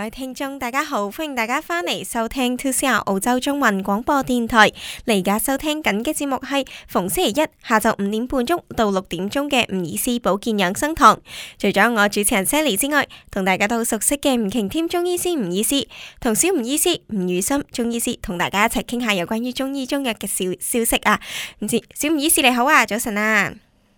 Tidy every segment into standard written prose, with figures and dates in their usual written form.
各位聽眾大家好，歡迎大家翻嚟收聽 2CR 澳洲中文廣播電台。你而家收聽緊嘅節目係逢星期一下晝5點半鐘到6點鐘嘅吳醫師保健養生堂。除咗我主持人 Sally 之外，同大家都好熟悉嘅吳瓊添中醫師吳醫師同小吳醫師吳宇森中醫師，同大家一齊傾下有關於中醫中藥嘅消息啊！唔知小吳醫師你好啊，早晨啊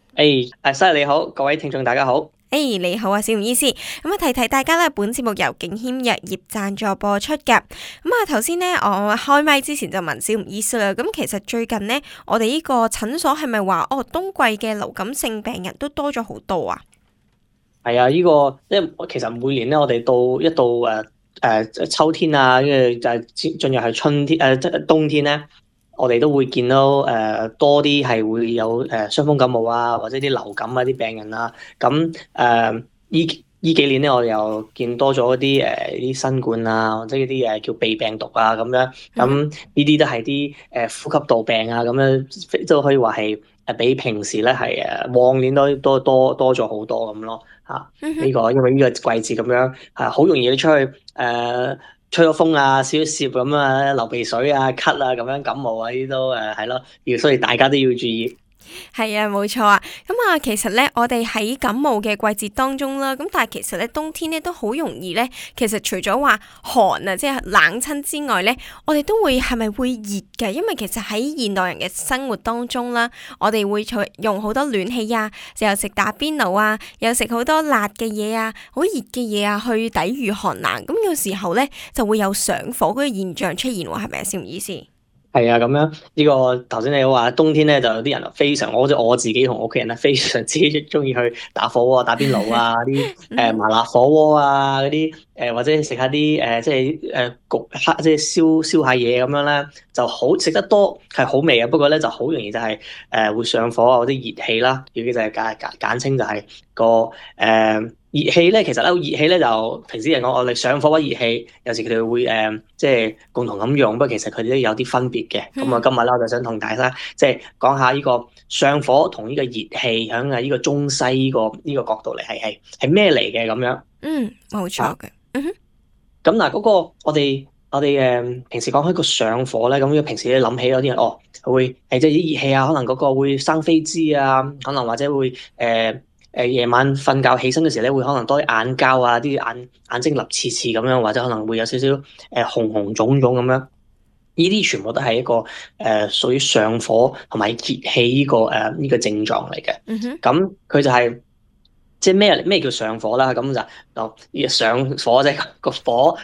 ！Sally 你好，各位聽眾大家好。 你好啊，小吳醫師。提提大家咧，本節目由景謙藥業贊助播出嘅。頭先呢，我開麥之前就問小吳醫師啦。咁其實最近呢，我哋呢個診所係咪話冬季嘅流感性病人都多咗好多啊？ 係啊，因為其實每年咧，我哋到秋天啊，跟住就係進入係春天冬天咧。我哋都會見到多啲係會有傷風感冒啊，或者啲流感啊啲病人啊。咁呢幾年咧，我哋又見多咗啲新冠啊，或者啲叫鼻病毒啊咁樣。咁呢啲都係啲呼吸道病啊咁樣，都可以話係比平時咧係往年都多咗好多咁咯嚇。呢個因為呢個季節咁樣好容易你出去吹咗風啊，少少咁啊，流鼻水啊、咳啊，咁樣感冒啊，呢啲都係咯，所以大家都要注意。 係啊，冇錯啊。其實咧，我哋喺感冒嘅季節當中啦，但係其實咧冬天咧都好容易咧。其實除咗話寒啊，即係冷親之外咧，我哋都會係咪會熱嘅？因為其實喺現代人嘅生活當中啦，我哋會用好多暖氣啊，又食打邊爐啊，又食好多辣嘅嘢啊，好熱嘅嘢啊，去抵禦寒冷。咁有時候咧就會有上火嗰個現象出現喎，係咪啊？小吳醫師？ 係啊，咁樣呢個頭先你話冬天咧，就有啲人非常，我自己同屋企人咧非常之中意去打火鍋、打邊爐啊，啲麻辣火鍋啊，嗰啲或者食下啲即係焗即係燒下嘢咁樣咧，就好食得多係好味啊。不過咧就好容易就係會上火啊，或者熱氣啦，尤其就係簡稱就係個熱氣咧。其實咧熱氣咧就平時嚟講，我哋上火或熱氣，有時佢哋會即係共同咁用，不過其實佢哋都有啲分別嘅。咁啊，今日咧我就想同大家即係講下呢個上火同呢個熱氣響呢個中西呢個角度嚟係咩嚟嘅咁樣。 冇錯嘅。 咁嗱，嗰個我哋平時講開個上火咧，咁平時你諗起有啲人會即係啲熱氣啊，可能嗰個會生飛滋啊，可能或者會夜晚瞓覺起身嘅時候咧，會可能多啲眼膠啊，啲眼睛立刺刺咁樣，或者可能會有少少紅紅腫腫咁樣。呢啲全部都係一個屬於上火同埋熱氣呢個症狀嚟嘅。咁佢就係即係咩叫上火啦？咁就上火即係個火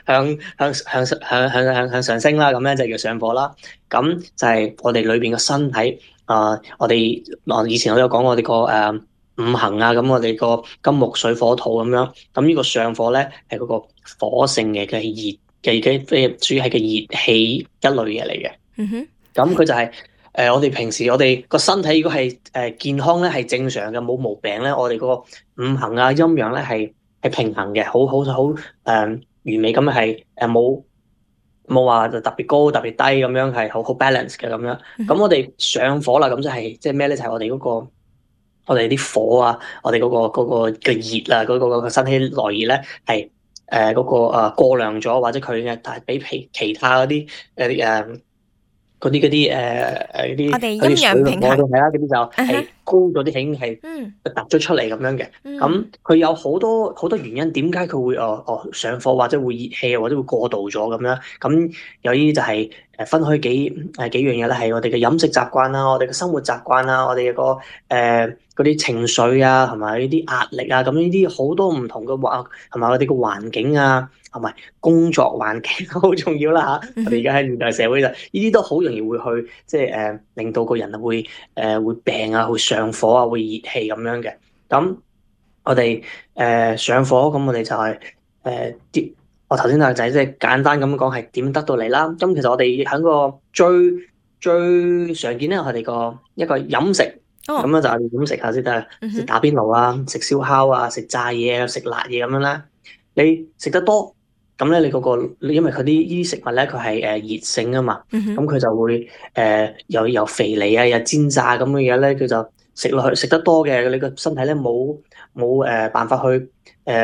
向上升啦，咁樣就叫上火啦。咁就係我哋裏邊嘅身體我哋以前我有講我哋個五行啊，咁我哋個金木水火土咁樣，咁呢個上火咧係嗰個火性嘅熱嘅主要係個熱氣一類嘢嚟嘅。咁佢就係我哋平時我哋個身體如果係健康咧係正常嘅冇毛病咧，我哋個五行啊陰陽咧係平衡嘅，好完美咁係冇話特別高特別低咁樣，係好 balance 嘅咁樣。咁我哋上火啦，咁就係即係咩咧？就係我哋我哋啲火啊，我哋嗰個嘅熱啊，嗰個身體內熱咧係嗰個過量咗，或者佢嘅但係比其他嗰啲嗰啲我哋陰陽平衡係啦，嗰啲就係高咗啲，已經係突咗出嚟咁樣嘅。咁佢有好多原因，點解佢會上火或者會熱氣或者會過度咗咁樣？咁有啲就係分開幾樣嘢咧，係我哋嘅飲食習慣啦，我哋嘅生活習慣啦，我哋個嗰啲情緒啊，同埋呢啲壓力啊，咁呢啲好多唔同嘅同埋我哋嘅環境啊，同埋工作環境好重要啦嚇。我哋而家喺現代社會就呢啲都好容易會去即係令到個人會病啊，會上火啊，會熱氣咁樣嘅。咁我哋上火，咁我哋就係我頭先就係即係簡單咁講係點得到嚟啦。咁其實我哋喺個最常見咧，我哋一個飲食。咁樣就係點食下先得，食打邊爐啊，食燒烤啊，食炸嘢啊，食辣嘢咁樣啦。你食得多，咁咧你因為佢呢啲食物咧，佢係熱性啊嘛，咁佢就會有肥膩啊，有煎炸咁嘅嘢咧，佢就食落去食得多嘅，你個身體咧冇辦法去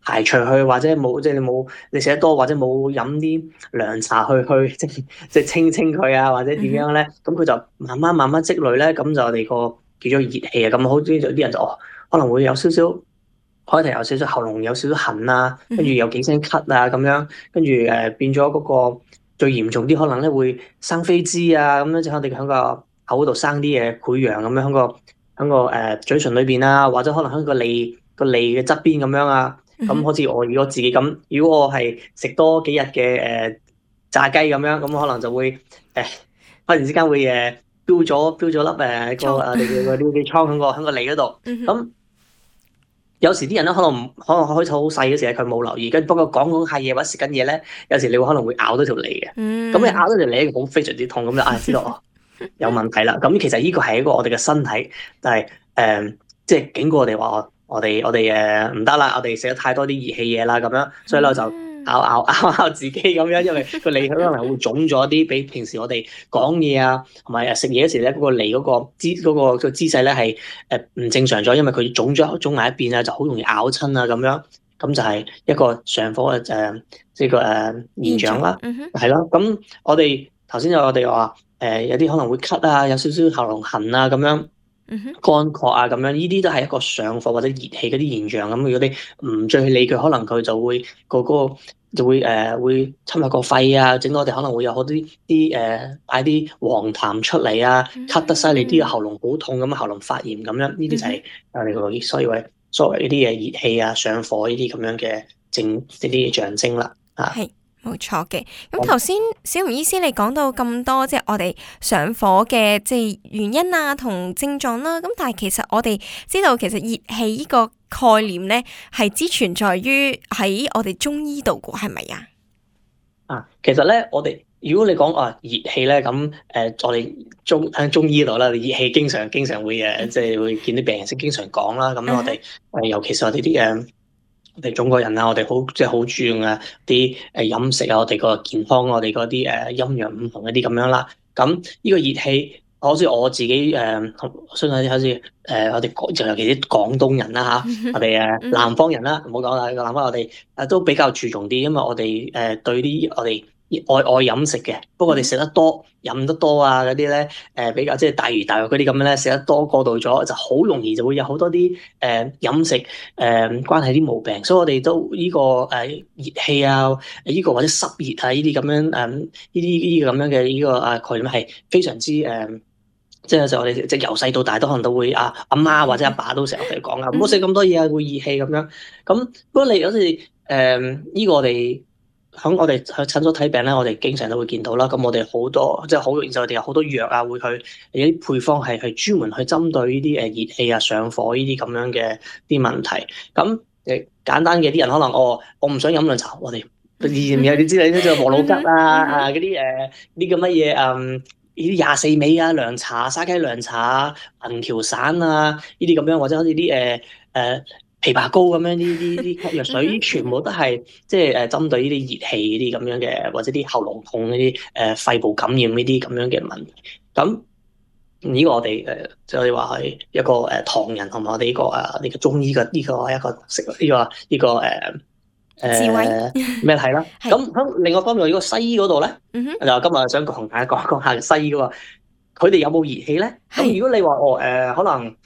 排除去，或者冇即係你食得多，或者冇飲啲涼茶去即係清佢啊，或者點樣咧？咁佢就慢慢積累咧，咁就我哋個叫做熱氣啊。咁好啲人就可能會有少少開頭有少少喉嚨有少少痕啊，跟住有幾聲咳啊咁樣，跟住變咗嗰個最嚴重啲，可能咧會生痱滋啊咁樣，就我哋喺個口度生啲嘢潰瘍咁樣，喺個嘴唇裏邊啊，或者可能喺個脷嘅側邊咁樣啊。咁好似我如果自己咁，如果我係食多幾日嘅炸雞咁樣，咁可能就會忽然之間會標咗粒我哋嘅尿記瘡喺個脷嗰度。咁有時啲人咧可能開始好細嘅時候佢冇留意，跟不過講下嘢或者食緊嘢咧，有時你會可能會咬到條脷嘅。咁你咬到條脷好非常之痛，咁就知道有問題啦。咁其實呢個係一個我哋嘅身體，但係即係警告我哋話我哋唔得啦，我哋食咗太多啲熱氣嘢啦，咁樣，所以咧就咬自己咁樣，因為個脷可能係會腫咗啲，比平時我哋講嘢啊同埋食嘢嗰時咧，嗰個脷嗰個姿勢咧係唔正常咗，因為佢腫埋一邊啊，就好容易咬親啊咁樣，咁就係一個上火嘅即係個現象啦，係咯。咁我哋頭先我哋話有啲可能會咳啊，有少少喉嚨痕啊咁樣。乾渴啊咁樣，呢啲都係一個上火或者熱氣嗰啲現象。咁如果你唔再去理佢，可能佢就會嗰個就會侵入個肺啊，整到我哋可能會有好啲帶啲黃痰出嚟啊，咳得犀利啲，喉嚨好痛咁，喉嚨發炎咁樣，呢啲就係我哋個所謂呢啲嘢熱氣啊、上火呢啲咁樣嘅呢啲象徵啦啊。 冇錯嘅，咁頭先小熊醫師你講到咁多，即係我哋上火嘅即係原因啊同症狀啦。咁但係其實我哋知道，其實熱氣呢個概念咧係只存在於喺我哋中醫度嘅，係咪啊？ 其實咧，我哋如果你講熱氣咧，咁我哋喺中醫度啦，熱氣經常會即係會見啲病人經常講啦。咁我哋尤其是我哋啲我哋中國人啊，我哋好注重啊啲飲食啊，我哋個健康，我哋嗰啲陰陽五行嗰啲咁樣啦。咁呢個熱氣，好似我自己相信好似我哋尤其啲廣東人啦嚇，我哋南方人啦，唔好講啦，南方我哋都比較注重啲，因為我哋對啲我哋愛飲食嘅，不過我哋食得多飲得多啊嗰啲咧比較即係大魚大肉嗰啲咁樣咧，食得多過度咗就好容易就會有好多啲飲食關係啲毛病，所以我哋都呢個熱氣啊，呢個或者濕熱啊呢啲咁樣呢啲咁樣嘅呢個概念係非常之即係我哋即係由細到大都可能都會阿媽或者阿爸都成日同你講啊，唔好食咁多嘢啊，會熱氣咁樣。咁不過你好似呢個我哋去診所睇病咧，我哋經常都會見到啦。咁我哋好多即係好容易就我哋有好多藥啊，會去有啲配方係專門去針對呢啲熱氣啊、上火呢啲咁樣嘅啲問題。咁簡單嘅啲人可能我唔想飲涼茶，我哋以前有你知你就和老吉啊嗰啲啲叫乜嘢呢啲24味啊、涼茶、沙雞涼茶、銀條散啊呢啲咁樣，或者好似啲枇杷膏咁樣呢啲藥水，全部都係即係針對呢啲熱氣呢啲咁樣嘅，或者啲喉嚨痛呢啲肺部感染呢啲咁樣嘅問題。咁呢個我哋即係話係一個唐人同埋我哋呢個中醫嘅呢個一個食呢個智慧咩係啦？咁喺另外一方面，呢個西醫嗰度咧，就今日想同大家講下西醫嗰個，佢哋有冇熱氣咧？咁如果你話可能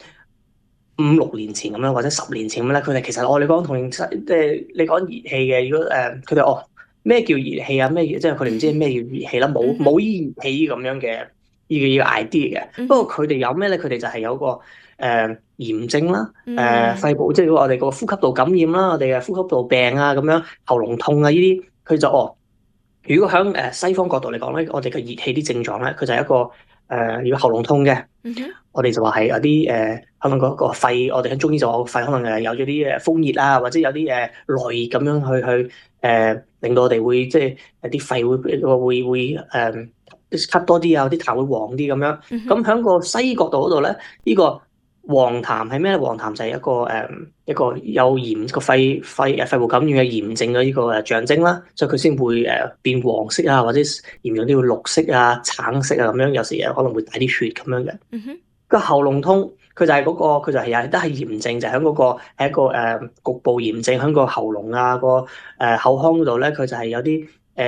5-6年前咁樣，或者10年前咁咧，佢哋其實我哋講同即係你講熱氣嘅，如果佢哋咩叫熱氣啊？咩即係佢哋唔知咩叫熱氣啦，冇呢熱氣咁樣嘅呢個 idea 嘅。不過佢哋有咩咧？佢哋就係有個炎症啦，肺部即係我哋個呼吸道感染啦，我哋嘅呼吸道病啊咁樣，喉嚨痛啊呢啲，佢就如果喺西方角度嚟講咧，我哋嘅熱氣啲症狀咧，佢就係一個如果喉嚨痛嘅，我哋就話係有啲可能嗰個肺，我哋喺中醫就話個肺可能有咗啲風熱啊，或者有啲內熱咁樣去令到我哋會即係啲肺會吸多啲啊，啲痰會黃啲咁樣。咁喺個西醫角度嗰度咧，呢個黃痰係咩咧？黃痰就係一個有炎個肺部感染嘅炎症嘅呢個象徵啦，所以佢先會變黃色啊，或者嚴重啲會綠色啊、橙色啊咁樣，有時可能會帶啲血咁樣嘅。個喉嚨痛佢就係嗰、個，佢就係有都係炎症，就喺嗰個係一個局部炎症，喺個喉嚨啊口腔嗰度咧，佢就係有啲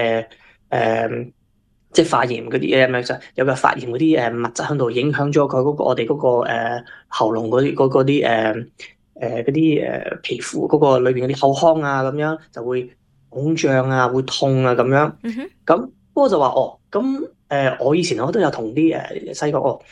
即係發炎嗰啲嘢，咪就有個發炎嗰啲物質喺度影響咗佢嗰個我哋嗰個喉嚨嗰啲皮膚嗰個裏邊嗰啲口腔啊，咁樣就會腫脹啊，會痛啊咁樣。咁不過就話咁我以前我都有同啲西講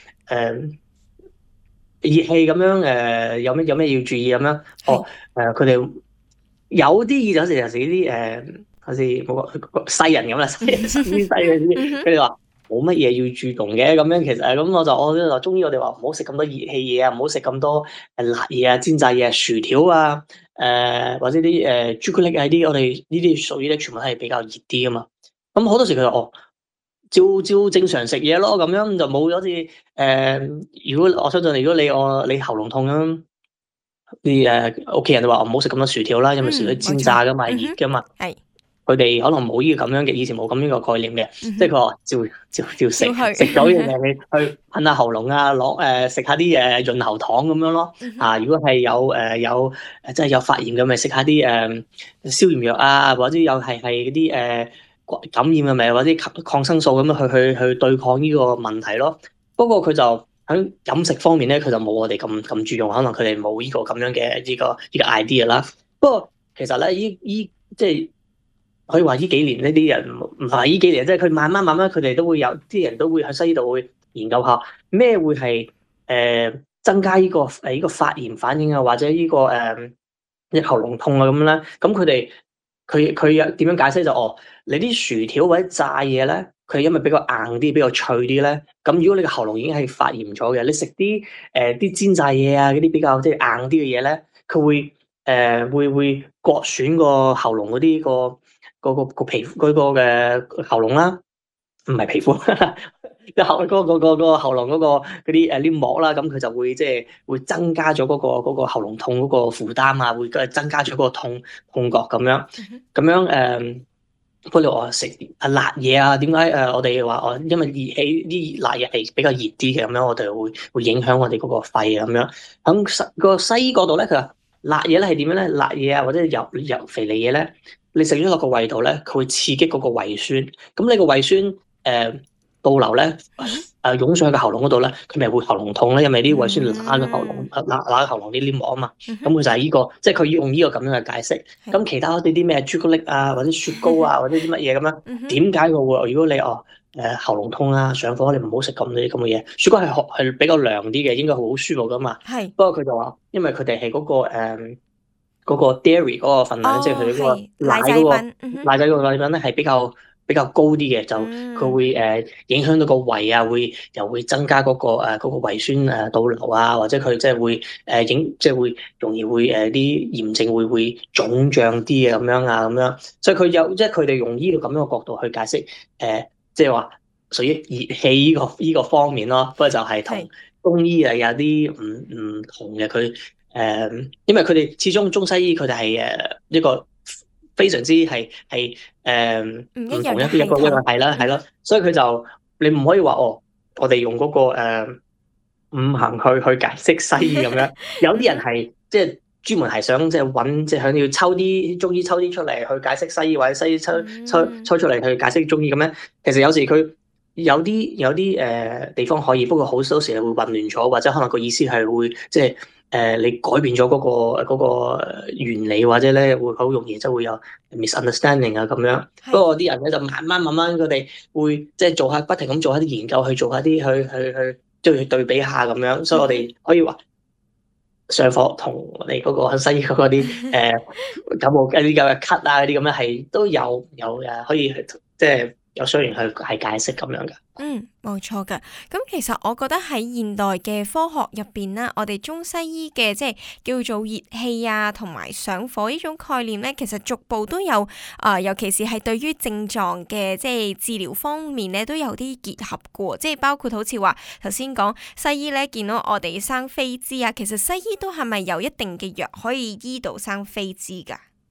熱氣咁樣有咩要注意咁樣。佢哋有啲有時啲好似西人咁啦，西嗰啲，佢哋話冇乜嘢要注重嘅咁樣。其實咁我就中醫我哋話唔好食咁多熱氣嘢啊，唔好食咁多辣嘢啊、煎炸嘢啊、薯條啊、或者啲朱古力啊啲，我哋呢啲屬於咧全部都係比較熱啲噶嘛。咁好多時佢話照正常食嘢咯，咁樣就冇好似如果我相信，如果你喉嚨痛咁，啲屋企人就話唔好食咁多薯條啦，因為薯條煎炸噶嘛，熱噶嘛。係。佢哋可能冇呢個咁樣嘅，以前冇咁樣個概念嘅，即係佢話照食，食咗嘢你去噴下喉嚨啊，食下啲潤喉糖咁樣咯。如果係有即係有發炎嘅，咪食下啲消炎藥啊，或者有係嗰啲感染嘅咪或者抗生素咁樣去對抗呢個問題咯。不過佢就喺飲食方面咧，佢就冇我哋咁注重，可能佢哋冇呢個咁樣嘅呢個 idea 啦。不過其實咧，即係。可以話呢幾年呢啲人唔係呢幾年，即係佢慢慢佢哋都會有啲人都會喺西醫度會研究下咩會係增加呢個發炎反應啊，或者呢個喉嚨痛啊咁咧。咁佢有點樣解釋就你啲薯條或者炸嘢咧，佢因為比較硬啲、比較脆啲咧。咁如果你個喉嚨已經係發炎咗嘅，你食啲煎炸嘢啊嗰啲比較即係硬啲嘅嘢咧，佢會割損個喉嚨嗰啲個皮膚嗰個嘅喉嚨啦，唔係皮膚，個喉個喉嚨嗰嗰啲黏膜啦，咁佢就會即係會增加咗嗰個喉嚨痛嗰個負擔啊，會增加咗嗰個痛覺咁樣。咁樣不如我食辣嘢啊？點解我哋話因為熱氣啲辣嘢係比較熱啲嘅，咁樣我哋會影響我哋嗰個肺啊咁樣。喺個西醫角度咧，佢話辣嘢咧係點樣咧？辣嘢啊或者油肥膩嘢咧，你食咗落個胃度咧，佢會刺激嗰個胃酸。咁你個胃酸倒流咧湧上去個喉嚨嗰度咧，佢咪會喉嚨痛咧？因為啲胃酸揦個喉嚨揦喉嚨啲黏膜啊嘛。咁佢就係呢個，即係佢用呢個咁樣嘅解釋。咁其他啲咩朱古力啊，或者雪糕啊，或者啲乜嘢咁樣，點解佢會？如果你喉嚨痛啊、上火，你唔好食咁啲咁嘅嘢。雪糕係比較涼啲嘅，應該好舒服噶嘛。係。不過佢就話，因為佢哋係嗰個 dairy 嗰個份量，即係佢嗰個奶嗰個奶仔嗰個奶粉咧係比較高啲嘅，就佢會影響到個胃啊，又會增加嗰個胃酸倒流啊，或者佢即係會即係會容易會啲炎症會腫脹啲嘅咁樣啊咁樣，所以即係佢哋用呢個咁樣嘅角度去解釋即係話屬於熱氣呢個方面咯。不過就係同中醫有啲唔同嘅佢。因為佢哋始終中西醫佢哋係一個非常之係唔同一個係啦，所以佢就你唔可以話我哋用嗰個五行去解釋西醫咁樣。有啲人係即係專門係想即係揾即係想要抽啲中醫抽啲出嚟去解釋西醫，或者西醫抽出嚟去解釋中醫咁樣。其實有時佢有啲地方可以，不過好多時係會混亂咗，或者可能個意思係會即係。你改變咗嗰個原理，或者咧會好容易即係會有 misunderstanding 啊咁樣。不過啲人咧就慢慢佢哋會即係不停咁做一啲研究，去做一啲去即係去對比下咁樣。所以我哋可以話上課同我哋嗰個西醫嗰啲感冒一啲咁嘅咳啊嗰啲咁樣係都有可以即係有需要去係解釋咁樣嘅。 冇錯噶。咁其實我覺得喺現代嘅科學入邊啦，我哋中西醫嘅即係叫做熱氣啊，同埋上火呢種概念咧，其實逐步都有尤其是係對於症狀嘅即係治療方面咧，都有啲結合嘅。即係包括好似話頭先講西醫咧，見到我哋生痱滋啊，其實西醫都係咪有一定嘅藥可以醫到生痱滋噶？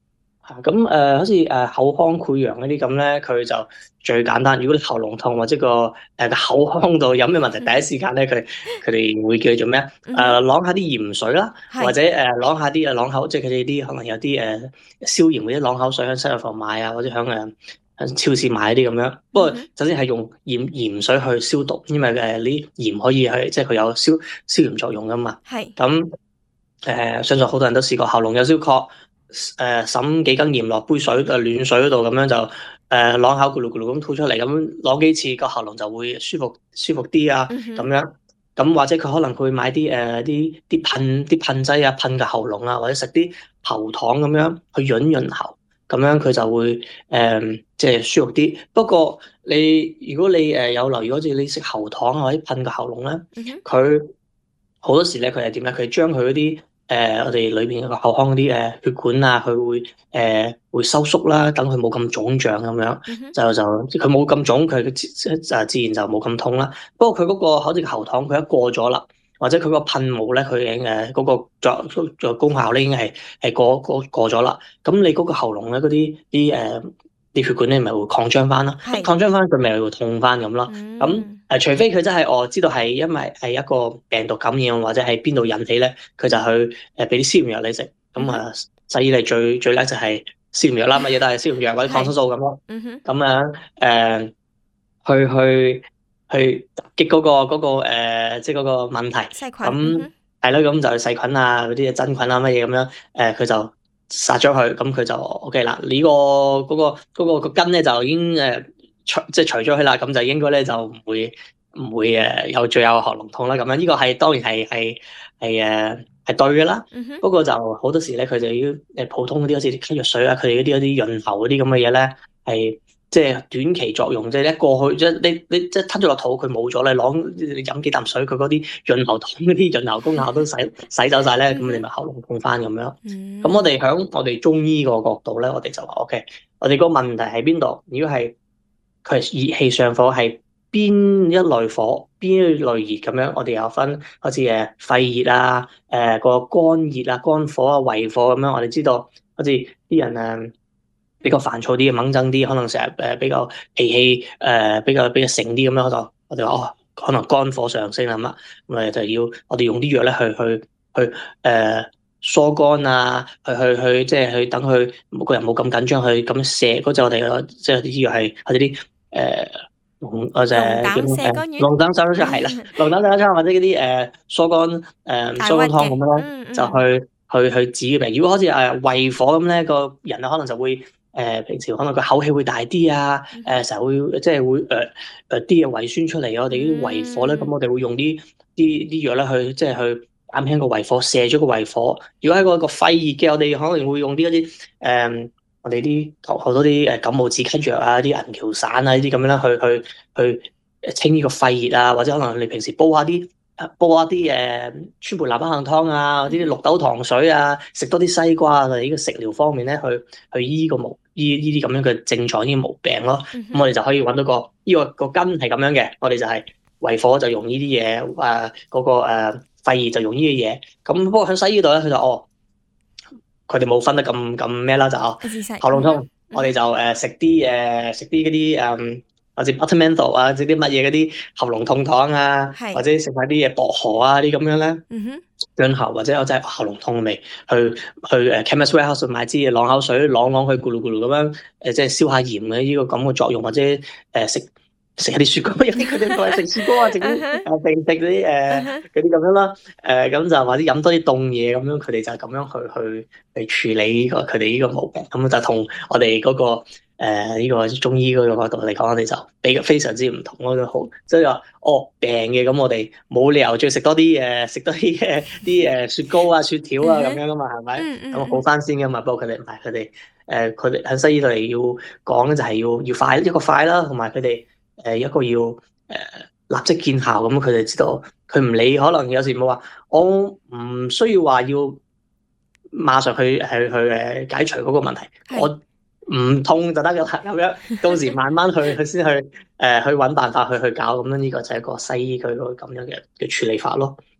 好似口腔潰瘍嗰啲咁咧，佢就最簡單。如果你喉嚨痛或者個口腔度有咩問題，第一時間咧佢哋會叫你做咩？啷下啲鹽水啦，或者啷下啲啷口，即係佢哋啲可能有啲消炎嗰啲啷口水喺西藥房買啊，或者喺超市買啲咁樣。不過首先係用鹽水去消毒，因為啲鹽可以去即係佢有消炎作用噶嘛。咁相信好多人都試過喉嚨有燒確。滲幾羹鹽落杯水暖水嗰度，咁樣就啷口咕嚕咕嚕咁吐出嚟，咁啷幾次個喉嚨就會舒服啲啊，咁樣。咁或者佢可能會買啲啲噴劑啊，噴個喉嚨啊，或者食啲喉糖咁樣去潤喉，咁樣佢就會即係舒服啲。不過如果你有留意，好似你食喉糖啊或者噴個喉嚨咧，佢好多時咧佢係點咧？佢將佢嗰啲我哋裏邊個口腔嗰啲血管啊，佢會收縮啦，等佢冇咁腫脹咁樣，即佢冇咁腫，佢自然就冇咁痛啦。不過佢嗰個好似喉糖，佢一過咗啦，或者佢個噴霧咧，佢已經嗰個作功效咧已經係過咗啦。咁你嗰個喉嚨咧嗰啲血管咧咪會擴張翻咯，擴張翻佢咪會痛翻咁咯。咁除非佢真係我知道係因為係一個病毒感染或者係邊度引起咧，佢就去俾啲消炎藥你食。咁西醫嚟最叻就係消炎藥啦，乜嘢都係消炎藥或者抗生素咁咯。咁樣去擊嗰個即係嗰個問題。咁係咯，咁就係細菌啊嗰啲真菌啊乜嘢咁樣佢就殺咗佢，咁佢就 OK 啦。呢個根咧就已經除咗佢啦，咁就應該咧就唔會再有喉嚨痛啦。咁樣呢個係當然係對嘅啦。不過就好多時咧，佢就要普通嗰啲好似啲咳藥水啊，佢哋嗰啲潤喉嗰啲咁嘅嘢咧，係即係短期作用，即係一過去即係你即係吞咗落肚，佢冇咗咧，你飲幾啖水，佢嗰啲潤喉糖嗰啲潤喉功效都洗走晒咧，咁你咪喉嚨痛翻咁樣。咁我哋喺我哋中醫個角度咧，我哋就話 OK，我哋個問題喺邊度？如果係佢係熱氣上火，係邊一類火，邊一類熱咁樣？我哋有分好似肺熱啊，個肝熱啊、肝火啊、胃火咁樣。我哋知道好似啲人比較煩躁啲、掹憎啲，可能成日比較脾氣比較盛啲咁樣，我哋話可能肝火上升啦，咁我哋就要我哋用啲藥咧去疏肝啊，去即係去等佢個人冇咁緊張，去咁瀉嗰陣我哋即係啲藥係或者啲龍膽手出係啦，龍膽手出或者嗰啲疏肝湯咁樣咧，就去治嘅病。如果好似胃火咁咧，個人可能就會平時可能個口氣會大啲啊，成日會即係會啲嘢胃酸出嚟，我哋啲胃火咧，咁我哋會用啲藥咧去即係去減輕個胃火，瀉咗個胃火。如果喺個肺熱嘅，我哋可能會用啲我哋啲好多啲感冒止咳藥啊，啲銀翹散啊呢啲咁樣啦，去清呢個肺熱啊，或者可能你平時煲下啲川貝捺巴杏湯啊，或者啲綠豆糖水啊，食多啲西瓜啊，呢個食療方面咧，去醫呢啲咁樣嘅症狀呢啲毛病咯。咁我哋就可以揾到個根係咁樣嘅，我哋就係胃火就用呢啲嘢，嗰個肺熱就用呢啲嘢。咁不過喺西醫度咧，佢就佢哋冇分得咁咩啦，就喉嚨痛，我哋就食啲嗰啲或者 Buttermandel 啊，即啲乜嘢嗰啲喉嚨痛糖啊，或者食下啲嘢薄荷啊啲咁樣咧，潤喉或者有真係喉嚨痛未去 Chemist Warehouse 買支啷口水啷去咕嚕咕嚕咁樣即係消下炎嘅呢個咁嘅作用，或者食下啲雪糕，有啲佢哋都係食雪糕啊，食啲嗰啲嗰啲咁樣啦，咁就或者飲多啲凍嘢咁樣，佢哋就係咁樣去處理佢哋呢個毛病，咁就同我哋嗰個呢個中醫嗰個角度嚟講，我哋就非常之唔同咯，都好，所以話病嘅，咁我哋冇理由再食多啲啲雪糕啊、雪條啊咁樣噶嘛，係咪？咁好翻先噶嘛，不過佢哋唔係，佢哋喺西醫度嚟要講咧，就係要快一個快啦，同埋佢哋。一個要立即見效咁，佢哋知道佢唔理，可能有時冇話，我唔需要話要馬上去解除嗰個問題，我唔痛就得㗎啦，咁樣到時慢慢去先去揾辦法去搞，咁樣呢個就係一個西醫佢個咁樣嘅處理法咯。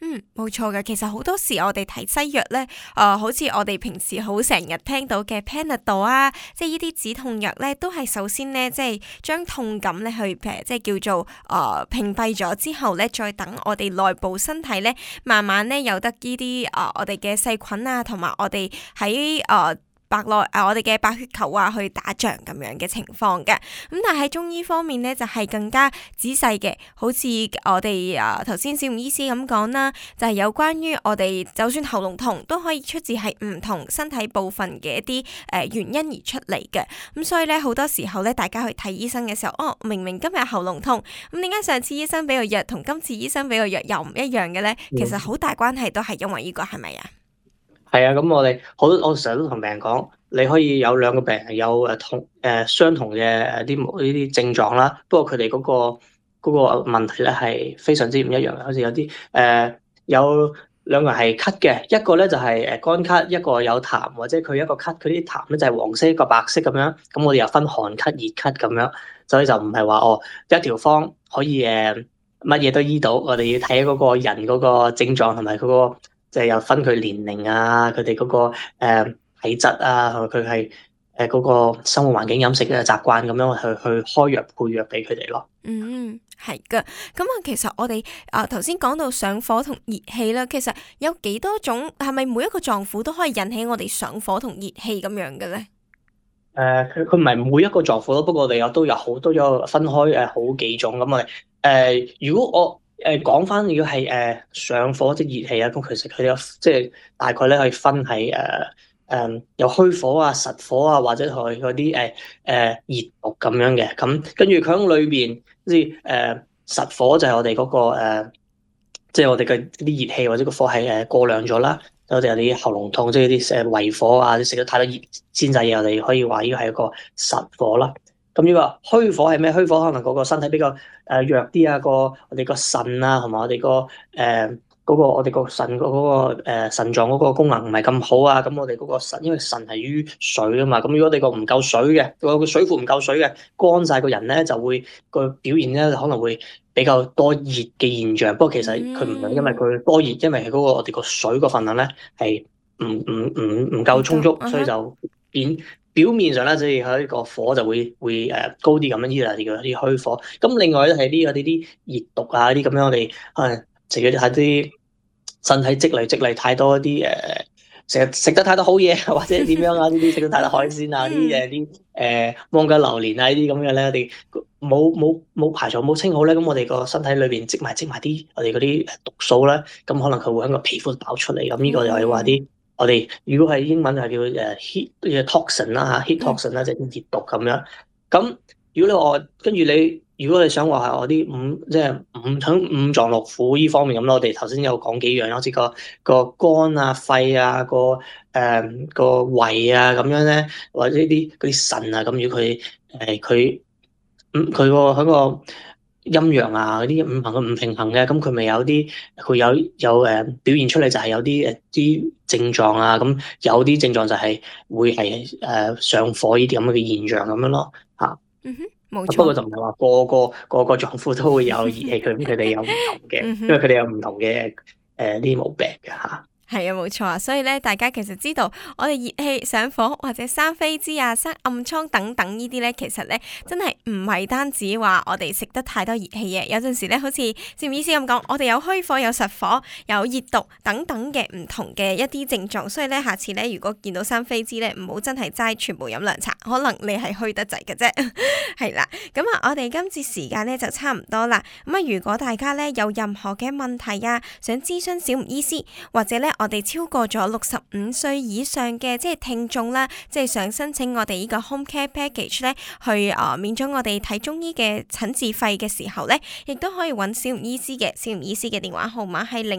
冇錯嘅。其實好多時我哋睇西藥咧，好似我哋平時好成日聽到嘅 Panadol 啊，即係呢啲止痛藥咧，都係首先咧，即係將痛感咧去即係叫做屏蔽咗之後咧，再等我哋內部身體咧，慢慢咧有得呢啲我哋嘅細菌啊，同埋我哋喺我哋嘅白血球啊，去打仗咁樣嘅情況嘅。咁但係喺中醫方面咧，就係更加仔細嘅，好似我哋頭先小吳醫師咁講啦，就係有關於我哋就算喉嚨痛都可以出自係唔同身體部分嘅一啲原因而出嚟嘅。咁所以咧，好多時候咧，大家去睇醫生嘅時候，明明今日喉嚨痛，咁點解上次醫生俾個藥同今次醫生俾個藥又唔一樣嘅咧？其實好大關係都係因為呢個，係咪啊？ 係啊，咁我成日都同病人講，你可以有兩個病人有相同嘅呢啲症狀啦，不過佢哋嗰個問題咧係非常之唔一樣嘅，好似有啲有兩個人係咳嘅，一個咧就係乾咳，一個有痰，或者佢一個咳，佢啲痰咧就係黃色一個白色咁樣，咁我哋又分寒咳、熱咳咁樣，所以就唔係話一條方可以乜嘢都醫到，我哋要睇嗰個人嗰個症狀同埋佢個。即係又分佢年齡啊，佢哋嗰個體質啊，同埋佢係嗰個生活環境、飲食嘅習慣咁樣去開藥配藥俾佢哋咯。 係噶。咁其實我哋頭先講到上火同熱氣啦，其實有幾多種？係咪每一個臟腑都可以引起我哋上火同熱氣咁樣嘅咧？ 佢唔係每一個臟腑咯，不過我哋都有好多有分開好幾種咁我哋如果我講翻，如果係上火即係熱氣啊，咁其實佢哋有即係大概咧可以分係有虛火啊、實火啊，或者係嗰啲熱毒咁樣嘅。咁跟住佢喺裏邊，即係實火就係我哋嗰個即係我哋嘅啲熱氣或者個火係過量咗啦。我哋有啲喉嚨痛，即係啲胃火啊，食咗太多熱煎炸嘢，我哋可以話呢個係一個實火啦。咁呢個虛火係咩？虛火可能嗰個身體比較弱啲啊，我哋個腎啊，同埋我哋我哋個腎嗰個腎臟嗰個功能唔係咁好啊。咁我哋嗰個腎，因為腎係於水啊嘛。咁如果我哋個唔夠水嘅，個水庫唔夠水嘅，乾晒個人咧，就會個表現咧可能會比較多熱嘅現象。不過其實佢唔係因為佢多熱，因為係嗰個我哋個水個份量咧係唔夠充足，所以就表面上咧，即係佢個火就會高啲咁樣，呢啲叫啲虛火。咁另外咧係啲我哋啲熱毒啊，啲咁樣我哋可能食咗啲身體積累太多啲成日食得太多好嘢，或者點樣啊？呢啲食得太多海鮮啊，啲芒果榴蓮啊呢啲咁嘅咧，我哋冇排除冇清好咧，咁我哋個身體裏邊積埋啲我哋嗰啲毒素咧，咁可能佢會喺個皮膚爆出嚟。咁呢個又係話啲。我哋如果係英文係叫heat toxin 啦嚇，heat toxin 啦，即係熱毒咁樣。咁如果如果你想話係我啲五臟六腑呢方面咁咯，我哋頭先有講幾樣，好似個肝啊、肺啊、個胃啊咁樣咧，或者啲嗰啲腎啊咁，如果佢喺個陰陽啊嗰啲五行嘅唔平衡嘅，咁佢咪有啲佢有表現出嚟就係有啲症狀啊，咁有啲症狀就係會係上火呢啲咁嘅現象咁樣咯嚇。 冇錯。 不過就唔係話個個臟腑都會有熱氣，佢哋有唔同嘅，因為佢哋有唔同嘅呢啲毛病嘅嚇。 係啊，冇錯啊，所以咧，大家其實知道我哋熱氣上火或者生痱滋啊、生暗瘡等等呢啲咧，其實咧真係唔係單止話我哋食得太多熱氣嘢，有陣時咧好似小吳醫師咁講，我哋有虛火、有實火、有熱毒等等嘅唔同嘅一啲症狀，所以咧下次咧如果見到生痱滋咧，唔好真係齋全部飲涼茶，可能你係虛得滯嘅啫。係啦，咁我哋今次時間咧就差唔多啦。咁如果大家咧有任何嘅問題啊，想諮詢小吳醫師，或者咧我哋超過咗65歲以上嘅即係聽眾啦，即係想申請我哋呢個 home care package 咧，去免咗我哋睇中醫嘅診治費嘅時候咧，亦都可以揾小吳醫師嘅。小吳醫師嘅電話號碼係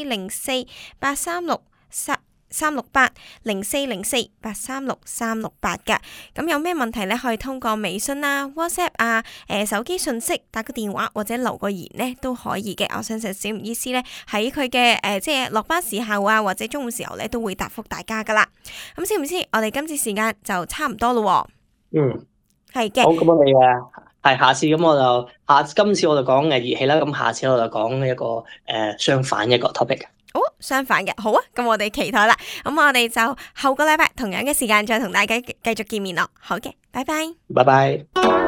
04048363680404836368㗎。咁有咩問題咧，可以通過微信啊、WhatsApp 啊、手機訊息打個電話或者留個言咧都可以嘅。我相信小吳醫師咧喺佢嘅即係落班時候啊，或者中午時候咧都會答覆大家噶啦。咁小吳醫師，我哋今次時間就差唔多咯。 嗯， 係嘅。 好，咁我哋係下次咁我就今次我就講熱氣啦，咁下次我就講一個相反一個 topic。 相反嘅，好啊，咁我哋期待啦。咁我哋就後個禮拜同樣嘅時間再同大家繼續見面咯。好嘅，拜拜。 拜拜。